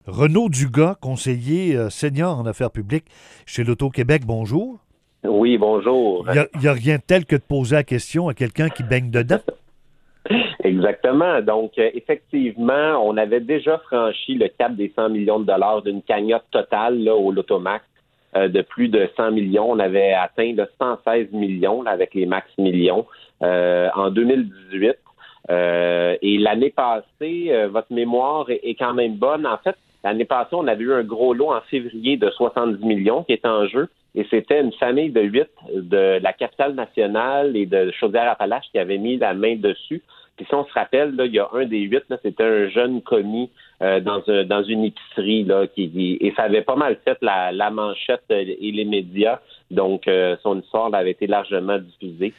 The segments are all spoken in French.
Renaud Dugas, conseiller senior en affaires publiques chez l'Auto-Québec, bonjour. Oui, bonjour. Il y a rien de tel que de poser la question à quelqu'un qui baigne dedans. Exactement. Donc, effectivement, on avait déjà franchi le cap des 100 millions de dollars d'une cagnotte totale là, au Lotomax de plus de 100 millions. On avait atteint le 116 millions là, avec les max millions en 2018. Et l'année passée, votre mémoire est quand même bonne. En fait, l'année passée, on avait eu un gros lot en février de 70 millions qui était en jeu. Et c'était une famille de 8 de la capitale nationale et de Chaudière-Appalaches qui avait mis la main dessus. Puis si on se rappelle, là, il y a un des 8, là, c'était un jeune commis dans une épicerie là, et ça avait pas mal fait la manchette et les médias. Donc, son histoire avait été largement diffusée.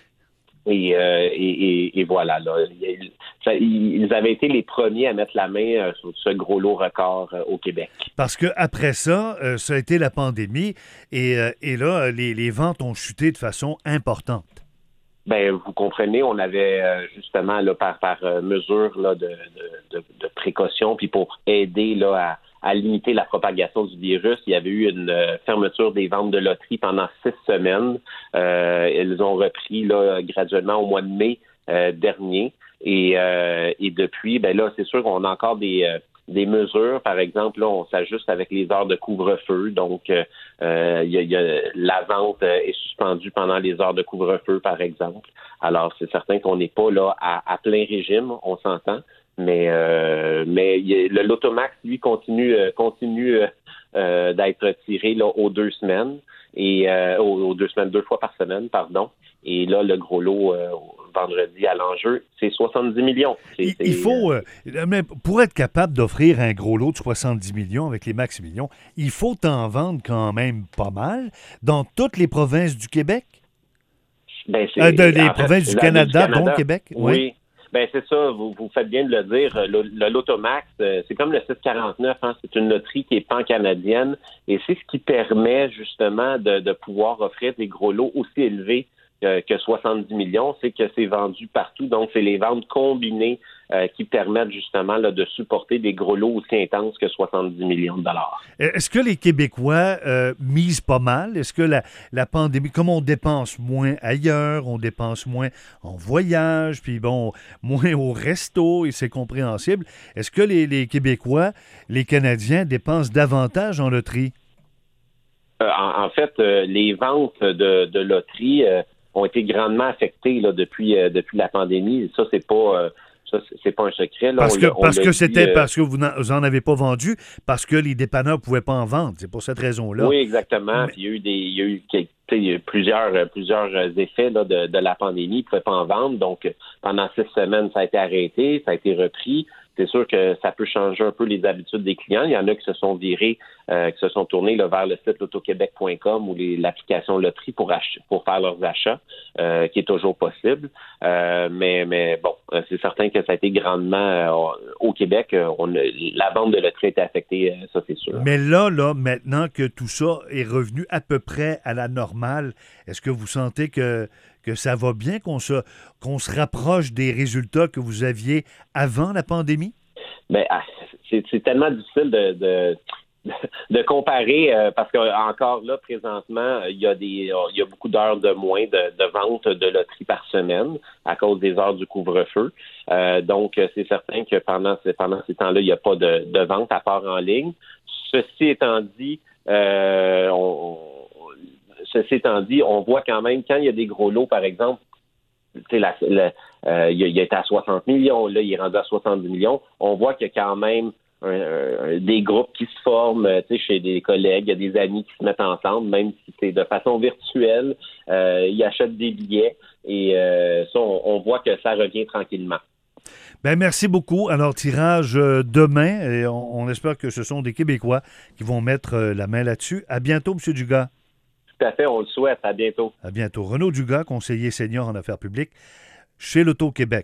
Et voilà, là, ils avaient été les premiers à mettre la main sur ce gros lot record au Québec. Parce que après ça, ça a été la pandémie et là, les ventes ont chuté de façon importante. Ben, vous comprenez, on avait justement là par mesure là de précaution, puis pour aider là à limiter la propagation du virus, il y avait eu une fermeture des ventes de loterie pendant 6 semaines. Elles ont repris là graduellement au mois de mai dernier, et depuis, ben là, c'est sûr qu'on a encore des mesures. Par exemple, là, on s'ajuste avec les heures de couvre-feu. Donc, la vente est suspendue pendant les heures de couvre-feu, par exemple. Alors, c'est certain qu'on n'est pas là à plein régime, on s'entend. Mais l'Automax, lui, continue d'être tiré là, aux 2 semaines. Et aux 2 semaines, 2 fois par semaine, pardon. Et là, le gros lot vendredi à l'enjeu, c'est 70 millions. Il faut, mais pour être capable d'offrir un gros lot de 70 millions avec les max millions, il faut en vendre quand même pas mal dans toutes les provinces du Québec. Ben, Les provinces du Canada, dont le Québec. Oui. Ben c'est ça, vous faites bien de le dire. Le Lotomax, c'est comme le 649, hein, c'est une loterie qui est pan-canadienne et c'est ce qui permet justement de pouvoir offrir des gros lots aussi élevés que 70 millions, c'est que c'est vendu partout. Donc, c'est les ventes combinées qui permettent justement là, de supporter des gros lots aussi intenses que 70 millions de dollars. Est-ce que les Québécois misent pas mal? Est-ce que la pandémie, comme on dépense moins ailleurs, on dépense moins en voyage, puis bon, moins au resto, et c'est compréhensible, est-ce que les Québécois, les Canadiens dépensent davantage en loterie? En fait, les ventes de loterie ont été grandement affectées là, depuis la pandémie. Ça, c'est pas un secret. Là. Parce que vous en avez pas vendu, parce que les dépanneurs pouvaient pas en vendre. C'est pour cette raison-là. Oui, exactement. Mais, Puis il y a eu plusieurs effets là, de la pandémie. Ils ne pouvaient pas en vendre. Donc, pendant 6 semaines, ça a été arrêté, ça a été repris. C'est sûr que ça peut changer un peu les habitudes des clients. Il y en a qui se sont virés, qui se sont tournés là, vers le site autoquebec.com ou l'application loterie pour faire leurs achats, qui est toujours possible. Mais bon, c'est certain que ça a été grandement au Québec. La vente de loterie a été affectée, ça c'est sûr. mais là, maintenant que tout ça est revenu à peu près à la normale, est-ce que vous sentez que ça va bien, qu'on se rapproche des résultats que vous aviez avant la pandémie? Ben, c'est tellement difficile de comparer parce que encore là présentement il y a beaucoup d'heures de moins de vente de loterie par semaine à cause des heures du couvre-feu. Donc c'est certain que pendant ces temps-là il n'y a pas de vente à part en ligne. Ceci étant dit, on voit quand même quand il y a des gros lots par exemple. Il a été à 60 millions, là, il est rendu à 70 millions. On voit qu'il y a quand même des groupes qui se forment chez des collègues, il y a des amis qui se mettent ensemble, même si c'est de façon virtuelle. Ils achètent des billets et ça, on voit que ça revient tranquillement. Ben merci beaucoup. Alors, tirage demain, et on espère que ce sont des Québécois qui vont mettre la main là-dessus. À bientôt, M. Dugas. Tout à fait, on le souhaite. À bientôt. À bientôt. Renaud Dugas, conseiller senior en affaires publiques chez l'Auto-Québec.